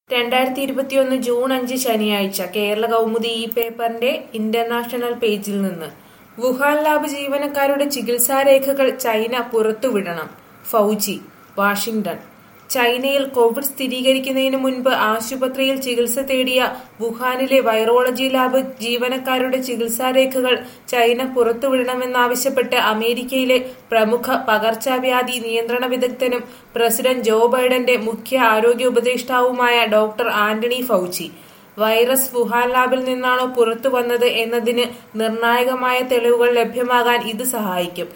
2021 June 5 ശനിയാഴ്ച കേരള കൗമുദി ഈ പേപ്പറിന്റെ ഇന്റർനാഷണൽ പേജിൽ നിന്ന് വുഹാൻ ലാബ് ജീവനക്കാരുടെ ചികിത്സാരേഖകൾ ചൈന പുറത്തുവിടണം. Fauci, Washington. ചൈനയിൽ കോവിഡ് സ്ഥിരീകരിക്കുന്നതിന് മുൻപ് ആശുപത്രിയിൽ ചികിത്സ തേടിയ വുഹാനിലെ വൈറോളജി ലാബ് ജീവനക്കാരുടെ ചികിത്സാരേഖകൾ ചൈന പുറത്തുവിടണമെന്നാവശ്യപ്പെട്ട് അമേരിക്കയിലെ പ്രമുഖ പകർച്ചവ്യാധി നിയന്ത്രണ വിദഗ്ധനും പ്രസിഡന്റ് ജോ ബൈഡന്റെ മുഖ്യ ആരോഗ്യ ഉപദേഷ്ടാവുമായ doctor Anthony Fauci. Virus Wuhan ലാബിൽ നിന്നാണോ പുറത്തു വന്നത് എന്നതിന് നിർണായകമായ തെളിവുകൾ ലഭ്യമാകാൻ ഇത് സഹായിക്കും.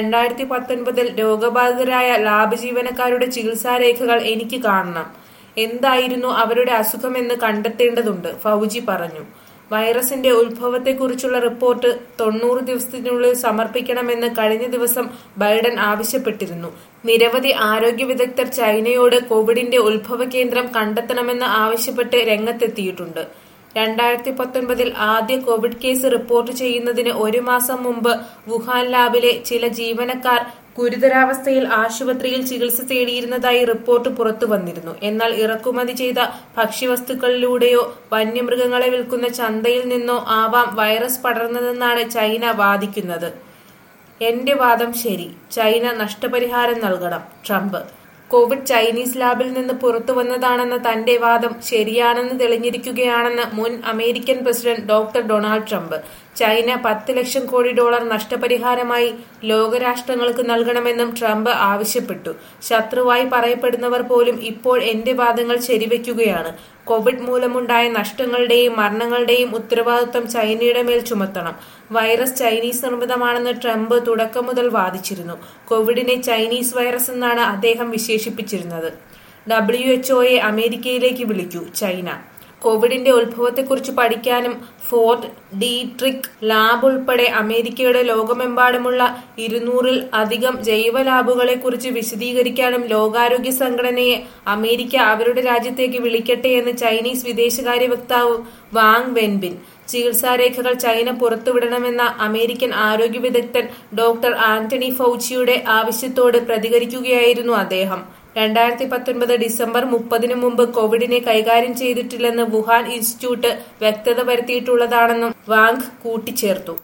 2019 രോഗബാധിതരായ ലാബ് ജീവനക്കാരുടെ ചികിത്സാരേഖകൾ എനിക്ക് കാണണം. എന്തായിരുന്നു അവരുടെ അസുഖമെന്ന് കണ്ടെത്തേണ്ടതുണ്ട്, ഫൗജി പറഞ്ഞു. വൈറസിന്റെ ഉത്ഭവത്തെക്കുറിച്ചുള്ള റിപ്പോർട്ട് 90 ദിവസത്തിനുള്ളിൽ സമർപ്പിക്കണമെന്ന് കഴിഞ്ഞ ദിവസം ബൈഡൻ ആവശ്യപ്പെട്ടിരുന്നു. നിരവധി ആരോഗ്യ വിദഗ്ധർ ചൈനയോട് കോവിഡിന്റെ ഉത്ഭവ കേന്ദ്രം കണ്ടെത്തണമെന്ന് ആവശ്യപ്പെട്ട് രംഗത്തെത്തിയിട്ടുണ്ട്. 2019 ആദ്യ കോവിഡ് കേസ് റിപ്പോർട്ട് ചെയ്യുന്നതിന് ഒരു മാസം മുമ്പ് വുഹാൻ ലാബിലെ ചില ജീവനക്കാർ ഗുരുതരാവസ്ഥയിൽ ആശുപത്രിയിൽ ചികിത്സ തേടിയിരുന്നതായി റിപ്പോർട്ട് പുറത്തു വന്നിരുന്നു. എന്നാൽ ഇറക്കുമതി ചെയ്ത ഭക്ഷ്യവസ്തുക്കളിലൂടെയോ വന്യമൃഗങ്ങളെ വിൽക്കുന്ന ചന്തയിൽ നിന്നോ ആവാം വൈറസ് പടർന്നതെന്നാണ് ചൈന വാദിക്കുന്നത്. എന്റെ വാദം ശരി, ചൈന നഷ്ടപരിഹാരം നൽകണം. ട്രംപ്. കോവിഡ് ചൈനീസ് ലാബിൽ നിന്ന് പുറത്തു വന്നതാണെന്ന തന്റെ വാദം ശരിയാണെന്ന് തെളിഞ്ഞിരിക്കുകയാണെന്ന് മുൻ American president doctor Donald Trump. China $10 ലക്ഷം കോടി നഷ്ടപരിഹാരമായി ലോകരാഷ്ട്രങ്ങൾക്ക് നൽകണമെന്നും ട്രംപ് ആവശ്യപ്പെട്ടു. ശത്രുവായി പറയപ്പെടുന്നവർ പോലും ഇപ്പോൾ എന്റെ വാദങ്ങൾ ശരിവെക്കുകയാണ്. കോവിഡ് മൂലമുണ്ടായ നഷ്ടങ്ങളുടെയും മരണങ്ങളുടെയും ഉത്തരവാദിത്വം ചൈനയുടെ മേൽ ചുമത്തണം. വൈറസ് ചൈനീസ് നിർമ്മിതമാണെന്ന് ട്രംപ് തുടക്കം മുതൽ വാദിച്ചിരുന്നു. കോവിഡിനെ ചൈനീസ് വൈറസ് എന്നാണ് അദ്ദേഹം വിശേഷിപ്പിച്ചിരുന്നത്. WHO അമേരിക്കയിലേക്ക് വിളിക്കൂ. ചൈന. കോവിഡിന്റെ ഉത്ഭവത്തെക്കുറിച്ച് പഠിക്കാനും ഫോർട്ട് ഡീട്രിക് ലാബ് ഉൾപ്പെടെ അമേരിക്കയുടെ ലോകമെമ്പാടുമുള്ള 200-ൽ അധികം ജൈവ ലാബുകളെ കുറിച്ച് വിശദീകരിക്കാനും ലോകാരോഗ്യ സംഘടനയെ അമേരിക്ക അവരുടെ രാജ്യത്തേക്ക് വിളിക്കട്ടെ എന്ന് ചൈനീസ് വിദേശകാര്യ വക്താവ് വാങ് വെൻബിൻ. ചികിത്സാരേഖകൾ ചൈന പുറത്തുവിടണമെന്ന അമേരിക്കൻ ആരോഗ്യ വിദഗ്ധൻ ഡോക്ടർ ആന്റണി ഫൗച്ചിയുടെ ആവശ്യത്തോട് പ്രതികരിക്കുകയായിരുന്നു അദ്ദേഹം. 2019 ഡിസംബർ 30 മുമ്പ് കോവിഡിനെ കൈകാര്യം ചെയ്തിട്ടില്ലെന്ന് വുഹാൻ ഇൻസ്റ്റിറ്റ്യൂട്ട് വ്യക്തത വരുത്തിയിട്ടുള്ളതാണെന്നും വാങ് കൂട്ടിച്ചേർത്തു.